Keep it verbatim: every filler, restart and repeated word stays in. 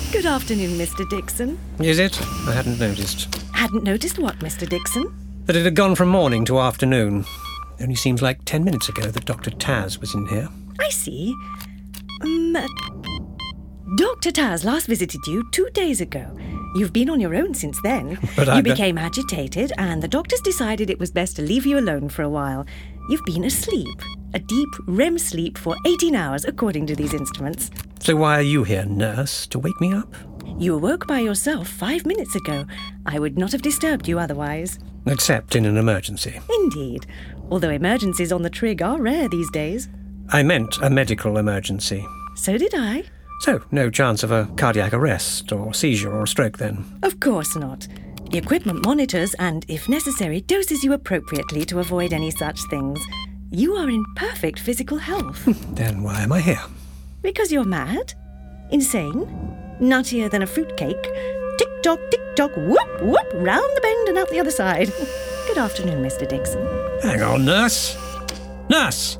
Good afternoon, Mister Dixon. Is it? I hadn't noticed. Hadn't noticed what, Mister Dixon? That it had gone from morning to afternoon. It only seems like ten minutes ago that Doctor Taz was in here. I see. Um, uh, Doctor Taz last visited you two days ago. You've been on your own since then. But you I became agitated, and the doctors decided it was best to leave you alone for a while. You've been asleep. A deep R E M sleep for eighteen hours, according to these instruments. So why are you here, nurse? To wake me up? You awoke by yourself five minutes ago. I would not have disturbed you otherwise. Except in an emergency. Indeed. Although emergencies on the Trig are rare these days. I meant a medical emergency. So did I. So, no chance of a cardiac arrest or seizure or stroke then? Of course not. The equipment monitors and, if necessary, doses you appropriately to avoid any such things. You are in perfect physical health. Then why am I here? Because you're mad? Insane? Nuttier than a fruitcake? Tick-tock, tick-tock, whoop, whoop, round the bend and out the other side. Good afternoon, Mister Dixon. Hang on, nurse. Nurse!